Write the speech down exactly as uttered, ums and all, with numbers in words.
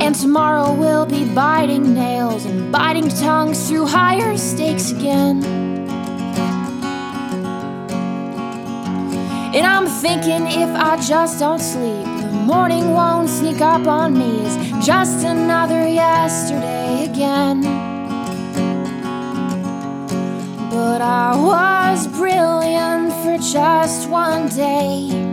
And tomorrow will be biting nails and biting tongues through higher stakes again. And I'm thinking if I just don't sleep, the morning won't sneak up on me. It's just another yesterday again. But I was brilliant for just one day.